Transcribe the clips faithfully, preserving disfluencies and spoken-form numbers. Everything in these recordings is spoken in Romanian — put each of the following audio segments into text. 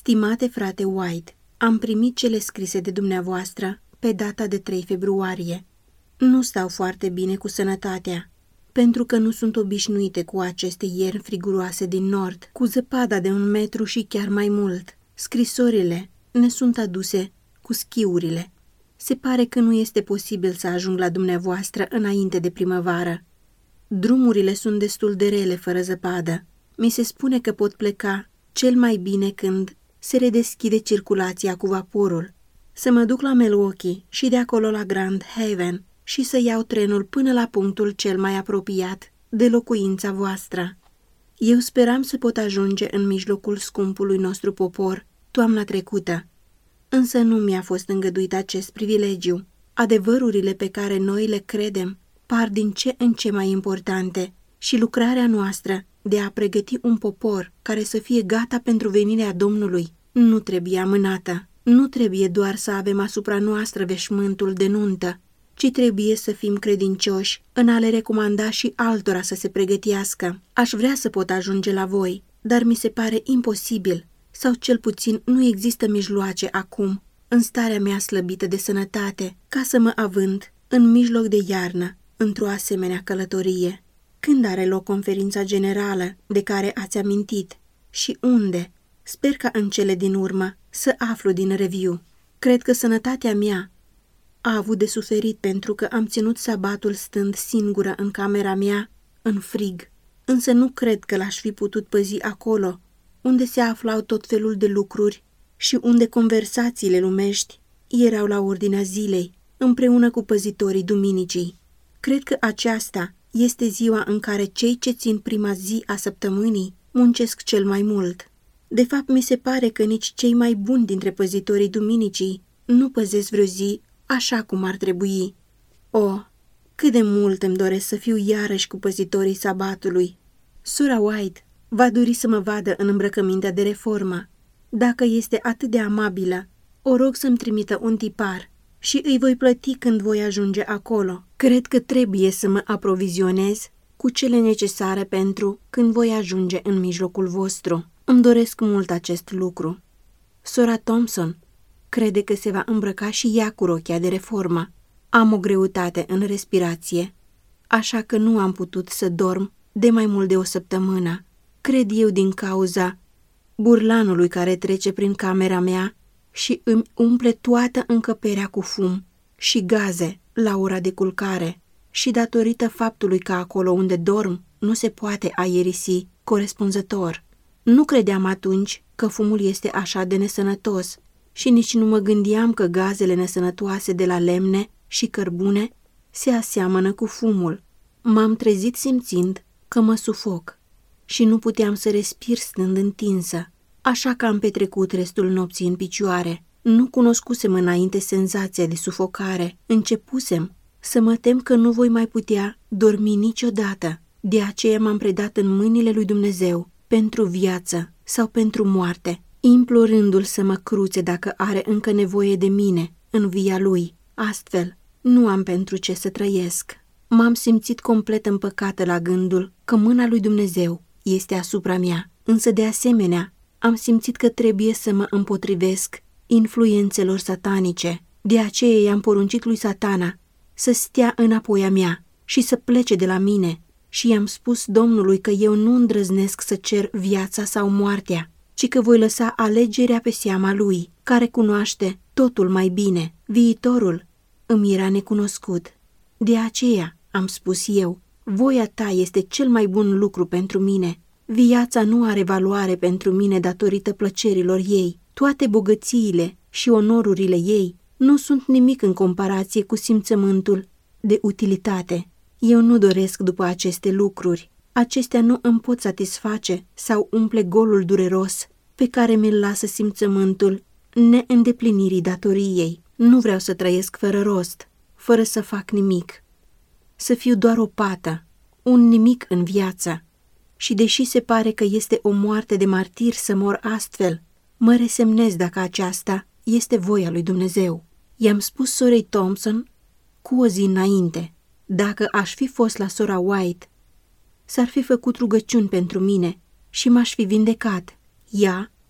Stimate frate White, am primit cele scrise de dumneavoastră pe data de trei februarie. Nu stau foarte bine cu sănătatea, pentru că nu sunt obișnuite cu aceste ierni friguroase din nord, cu zăpada de un metru și chiar mai mult. Scrisorile ne sunt aduse cu schiurile. Se pare că nu este posibil să ajung la dumneavoastră înainte de primăvară. Drumurile sunt destul de rele fără zăpadă. Mi se spune că pot pleca cel mai bine când se redeschide circulația cu vaporul. Să mă duc la Milwaukee și de acolo la Grand Haven și să iau trenul până la punctul cel mai apropiat de locuința voastră. Eu speram să pot ajunge în mijlocul scumpului nostru popor toamna trecută, însă nu mi-a fost îngăduit acest privilegiu. Adevărurile pe care noi le credem par din ce în ce mai importante și lucrarea noastră de a pregăti un popor care să fie gata pentru venirea Domnului nu trebuie amânată. Nu trebuie doar să avem asupra noastră veșmântul de nuntă, ci trebuie să fim credincioși în a le recomanda și altora să se pregătească. Aș vrea să pot ajunge la voi, dar mi se pare imposibil, sau cel puțin nu există mijloace acum, în starea mea slăbită de sănătate, ca să mă avânt în mijloc de iarnă, într-o asemenea călătorie. Când are loc conferința generală de care ați amintit și unde? Sper ca în cele din urmă să aflu din review. Cred că sănătatea mea a avut de suferit pentru că am ținut sabatul stând singură în camera mea, în frig. Însă nu cred că l-aș fi putut păzi acolo, unde se aflau tot felul de lucruri și unde conversațiile lumești erau la ordinea zilei, împreună cu păzitorii duminicii. Cred că aceasta este ziua în care cei ce țin prima zi a săptămânii muncesc cel mai mult. De fapt, mi se pare că nici cei mai buni dintre păzitorii duminicii nu păzesc vreo zi așa cum ar trebui. O, cât de mult îmi doresc să fiu iarăși cu păzitorii sabatului. Sora White va dori să mă vadă în îmbrăcămintea de reformă. Dacă este atât de amabilă, o rog să-mi trimită un tipar și îi voi plăti când voi ajunge acolo. Cred că trebuie să mă aprovizionez cu cele necesare pentru când voi ajunge în mijlocul vostru. Îmi doresc mult acest lucru. Sora Thompson crede că se va îmbrăca și ea cu rochia de reformă. Am o greutate în respirație, așa că nu am putut să dorm de mai mult de o săptămână. Cred eu din cauza burlanului care trece prin camera mea și îmi umple toată încăperea cu fum și gaze la ora de culcare și datorită faptului că acolo unde dorm nu se poate aerisi corespunzător. Nu credeam atunci că fumul este așa de nesănătos și nici nu mă gândeam că gazele nesănătoase de la lemne și cărbune se aseamănă cu fumul. M-am trezit simțind că mă sufoc și nu puteam să respir stând întinsă, așa că am petrecut restul nopții în picioare. Nu cunoscusem înainte senzația de sufocare. Începusem să mă tem că nu voi mai putea dormi niciodată. De aceea m-am predat în mâinile lui Dumnezeu, pentru viață sau pentru moarte, implorându-l să mă cruțe dacă are încă nevoie de mine în via lui. Astfel, nu am pentru ce să trăiesc. M-am simțit complet împăcată la gândul că mâna lui Dumnezeu este asupra mea, însă de asemenea am simțit că trebuie să mă împotrivesc influențelor satanice. De aceea i-am poruncit lui Satana să stea înapoi a mea și să plece de la mine și i-am spus Domnului că eu nu îndrăznesc să cer viața sau moartea, ci că voi lăsa alegerea pe seama lui, care cunoaște totul mai bine. Viitorul îmi era necunoscut. De aceea am spus eu, voia ta este cel mai bun lucru pentru mine. Viața nu are valoare pentru mine datorită plăcerilor ei. Toate bogățiile și onorurile ei nu sunt nimic în comparație cu simțământul de utilitate. Eu nu doresc după aceste lucruri. Acestea nu îmi pot satisface sau umple golul dureros pe care mi-l lasă simțământul neîndeplinirii datoriei. Nu vreau să trăiesc fără rost, fără să fac nimic. Să fiu doar o pată, un nimic în viață. Și deși se pare că este o moarte de martir să mor astfel, mă resemnez dacă aceasta este voia lui Dumnezeu. I-am spus sorei Thompson cu o zi înainte. Dacă aș fi fost la sora White, s-ar fi făcut rugăciuni pentru mine și m-aș fi vindecat. Ea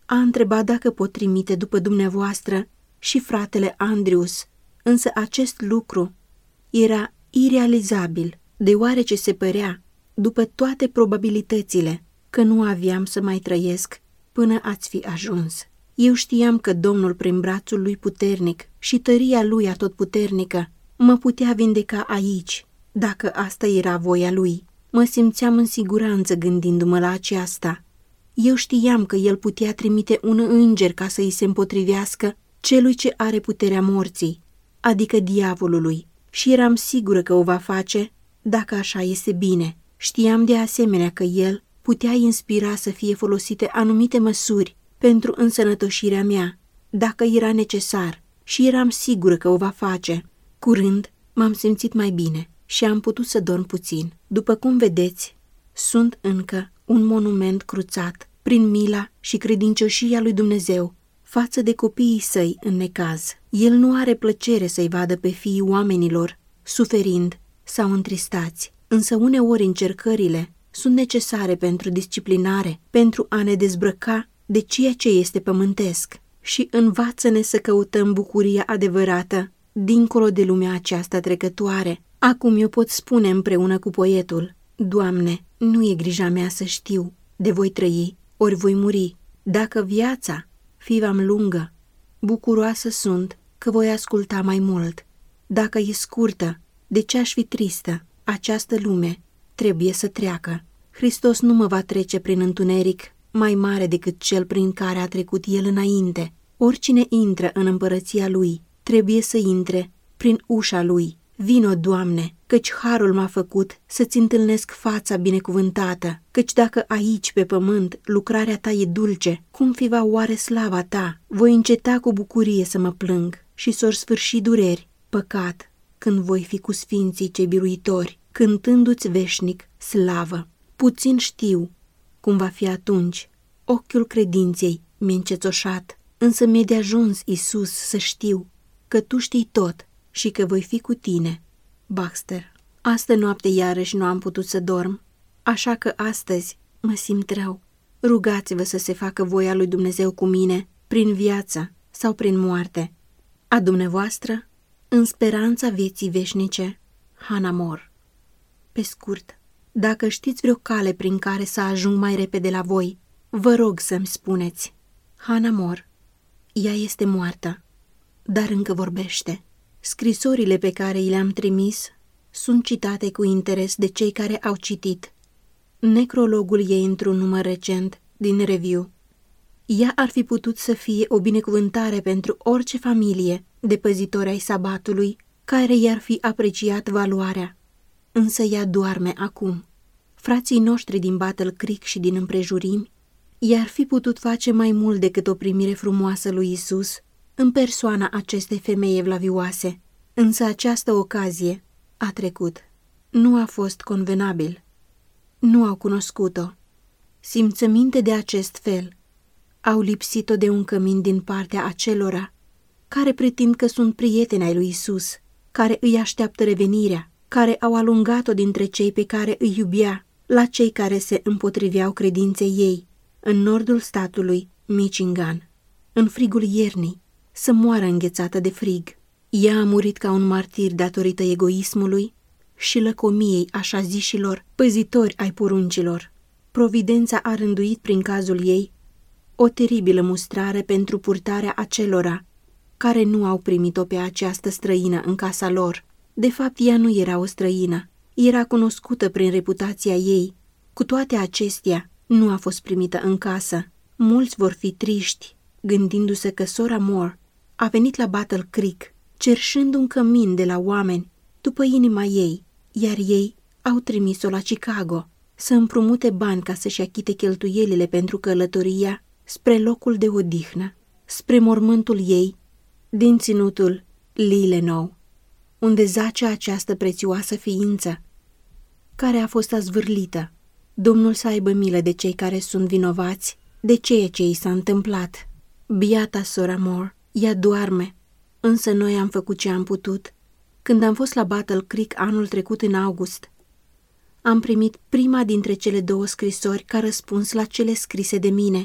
A întrebat dacă pot trimite după dumneavoastră și fratele Andrews, însă acest lucru era irealizabil, deoarece se părea, după toate probabilitățile, că nu aveam să mai trăiesc până ați fi ajuns. Eu știam că Domnul, prin brațul lui puternic și tăria lui atotputernică, mă putea vindeca aici, dacă asta era voia lui. Mă simțeam în siguranță gândindu-mă la aceasta. Eu știam că el putea trimite un înger ca să îi se împotrivească celui ce are puterea morții, adică diavolului, și eram sigură că o va face dacă așa este bine. Știam de asemenea că el putea inspira să fie folosite anumite măsuri pentru însănătoșirea mea, dacă era necesar, și eram sigură că o va face. Curând m-am simțit mai bine și am putut să dorm puțin. După cum vedeți, sunt încă un monument cruțat prin mila și credincioșia lui Dumnezeu față de copiii săi în necaz. El nu are plăcere să-i vadă pe fiii oamenilor suferind sau întristați, însă uneori încercările sunt necesare pentru disciplinare, pentru a ne dezbrăca de ceea ce este pământesc și învață-ne să căutăm bucuria adevărată dincolo de lumea aceasta trecătoare. Acum eu pot spune împreună cu poetul: Doamne, nu e grija mea să știu, de voi trăi ori voi muri. Dacă viața fi v-am lungă, bucuroasă sunt că voi asculta mai mult. Dacă e scurtă, de ce aș fi tristă? Această lume trebuie să treacă. Hristos nu mă va trece prin întuneric mai mare decât cel prin care a trecut el înainte. Oricine intră în împărăția lui trebuie să intre prin ușa lui. Vino, Doamne, căci harul m-a făcut să-ți întâlnesc fața binecuvântată, căci dacă aici pe pământ lucrarea ta e dulce, cum fi va oare slava ta? Voi înceta cu bucurie să mă plâng și s-or sfârși dureri, păcat, când voi fi cu sfinții cei biruitori, cântându-ți veșnic slavă. Puțin știu cum va fi atunci, ochiul credinței mi-e încețoșat, însă mi-e de ajuns, Iisus, să știu că tu știi tot și că voi fi cu tine. Baxter. Astă noapte iarăși nu am putut să dorm, așa că astăzi mă simt rău. Rugați-vă să se facă voia lui Dumnezeu cu mine, prin viață sau prin moarte. A dumneavoastră, în speranța vieții veșnice, Hannah More. Pe scurt, dacă știți vreo cale prin care să ajung mai repede la voi, vă rog să-mi spuneți. Hannah More. Ea este moartă, dar încă vorbește. Scrisorile pe care i le-am trimis sunt citate cu interes de cei care au citit. Necrologul ei într-un număr recent din Review. Ea ar fi putut să fie o binecuvântare pentru orice familie de păzitori ai sabatului care i-ar fi apreciat valoarea. Însă ea doarme acum. Frații noștri din Battle Creek și din împrejurimi i-ar fi putut face mai mult decât o primire frumoasă lui Isus în persoana acestei femei evlavioase, însă această ocazie a trecut. Nu a fost convenabil. Nu au cunoscut-o. Simțăminte de acest fel au lipsit-o de un cămin din partea acelora care pretind că sunt prieteni ai lui Isus, care îi așteaptă revenirea, care au alungat-o dintre cei pe care îi iubea la cei care se împotriveau credinței ei, în nordul statului Michigan, în frigul iernii, să moară înghețată de frig. Ea a murit ca un martir datorită egoismului și lăcomiei așa zișilor păzitori ai poruncilor. Providența a rânduit prin cazul ei o teribilă mustrare pentru purtarea acelora care nu au primit-o pe această străină în casa lor. De fapt, ea nu era o străină, era cunoscută prin reputația ei. Cu toate acestea, nu a fost primită în casă. Mulți vor fi triști, gândindu-se că sora More a venit la Battle Creek, cerșând un cămin de la oameni după inima ei, iar ei au trimis-o la Chicago să împrumute bani ca să-și achite cheltuielile pentru călătoria spre locul de odihnă, spre mormântul ei din ținutul Lilenow, unde zace această prețioasă ființă care a fost azvârlită. Domnul să aibă milă de cei care sunt vinovați de ceea ce i s-a întâmplat. Biata sora More, ea doarme, însă noi am făcut ce am putut. Când am fost la Battle Creek anul trecut în august, am primit prima dintre cele două scrisori ca răspuns la cele scrise de mine.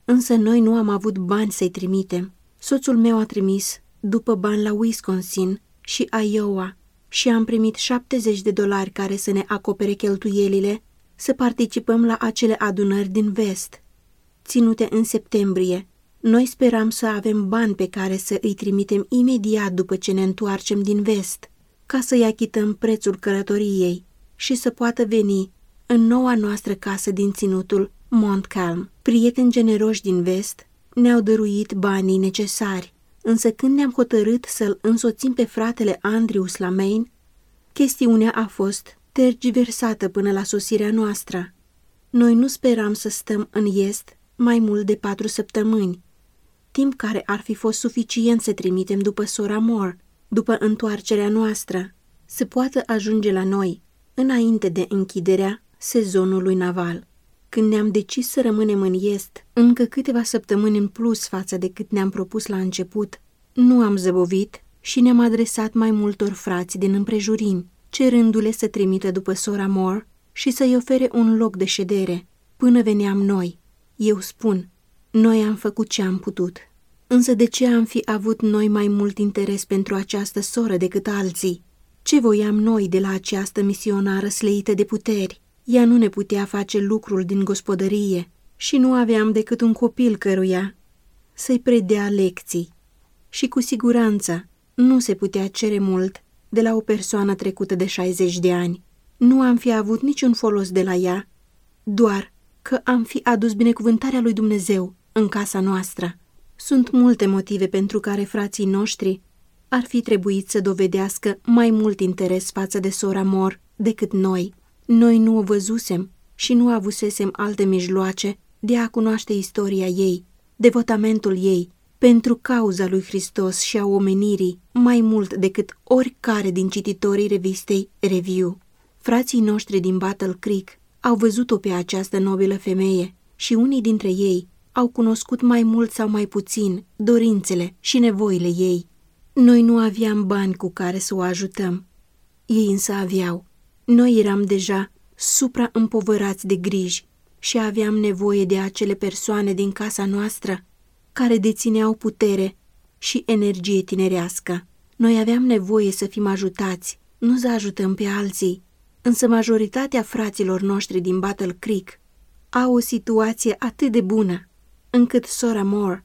însă noi nu am avut bani să-i trimitem. Soțul meu a trimis după bani la Wisconsin și Iowa și am primit șaptezeci de dolari care să ne acopere cheltuielile să participăm la acele adunări din vest, ținute în septembrie. Noi speram să avem bani pe care să îi trimitem imediat după ce ne întoarcem din vest, ca să-i achităm prețul călătoriei și să poată veni în noua noastră casă din ținutul Montcalm. Prieteni generoși din vest ne-au dăruit banii necesari, însă când ne-am hotărât să-l însoțim pe fratele Andrews la Maine, chestiunea a fost tergiversată până la sosirea noastră. Noi nu speram să stăm în est mai mult de patru săptămâni, timp care ar fi fost suficient să trimitem după sora Moore, după întoarcerea noastră, să poată ajunge la noi înainte de închiderea sezonului naval. Când ne-am decis să rămânem în est încă câteva săptămâni în plus față de cât ne-am propus la început, nu am zăbovit și ne-am adresat mai multor frați din împrejurimi, cerându-le să trimită după sora Moore și să-i ofere un loc de ședere până veneam noi. Eu spun, noi am făcut ce am putut. Însă de ce am fi avut noi mai mult interes pentru această soră decât alții? Ce voiam noi de la această misionară sleită de puteri? Ea nu ne putea face lucrul din gospodărie și nu aveam decât un copil căruia să-i predea lecții. Și cu siguranță nu se putea cere mult de la o persoană trecută de șaizeci de ani. Nu am fi avut niciun folos de la ea, doar că am fi adus binecuvântarea lui Dumnezeu în casa noastră. Sunt multe motive pentru care frații noștri ar fi trebuit să dovedească mai mult interes față de sora Moore decât noi. Noi nu o văzusem și nu avusesem alte mijloace de a cunoaște istoria ei, devotamentul ei pentru cauza lui Hristos și a omenirii, mai mult decât oricare din cititorii revistei Review. Frații noștri din Battle Creek au văzut-o pe această nobilă femeie și unii dintre ei au cunoscut mai mult sau mai puțin dorințele și nevoile ei. Noi nu aveam bani cu care să o ajutăm, ei însă aveau. Noi eram deja supraîmpovărați de griji și aveam nevoie de acele persoane din casa noastră care dețineau putere și energie tinerească. Noi aveam nevoie să fim ajutați, nu să ajutăm pe alții, însă majoritatea fraților noștri din Battle Creek au o situație atât de bună, încât sora Moore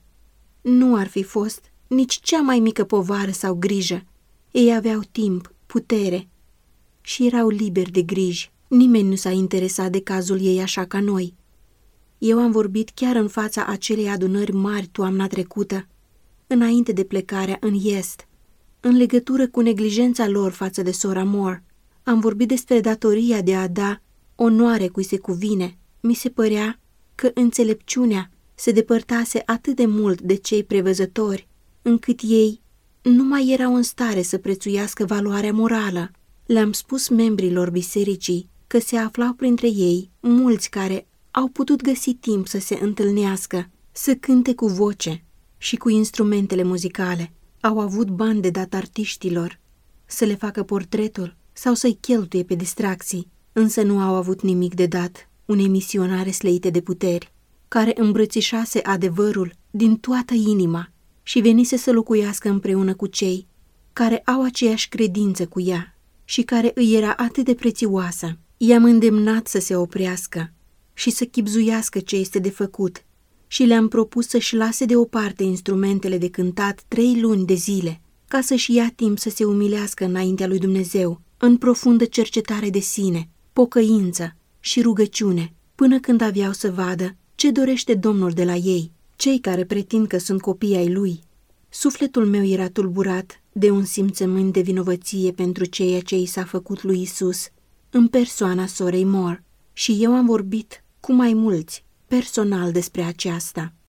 nu ar fi fost nici cea mai mică povară sau grijă. Ei aveau timp, putere și erau liberi de griji. Nimeni nu s-a interesat de cazul ei așa ca noi. Eu am vorbit chiar în fața acelei adunări mari toamna trecută, înainte de plecarea în est, în legătură cu neglijența lor față de sora Moore. Am vorbit despre datoria de a da onoare cui se cuvine. Mi se părea că înțelepciunea se depărtase atât de mult de cei prevăzători, încât ei nu mai erau în stare să prețuiască valoarea morală. Le-am spus membrilor bisericii că se aflau printre ei mulți care au putut găsi timp să se întâlnească, să cânte cu voce și cu instrumentele muzicale. Au avut bani de dat artiștilor, să le facă portretul sau să-i cheltuie pe distracții, însă nu au avut nimic de dat unei misionare slăite de puteri, care îmbrățișase adevărul din toată inima și venise să locuiască împreună cu cei care au aceeași credință cu ea și care îi era atât de prețioasă. I-am îndemnat să se oprească și să chibzuiască ce este de făcut și le-am propus să-și lase deoparte instrumentele de cântat trei luni de zile, ca să-și ia timp să se umilească înaintea lui Dumnezeu, în profundă cercetare de sine, pocăință și rugăciune, până când aveau să vadă ce dorește Domnul de la ei, cei care pretind că sunt copii ai lui. Sufletul meu era tulburat de un simțământ de vinovăție pentru ceea ce i s-a făcut lui Isus în persoana sorei Moore și eu am vorbit cu mai mulți personal despre aceasta.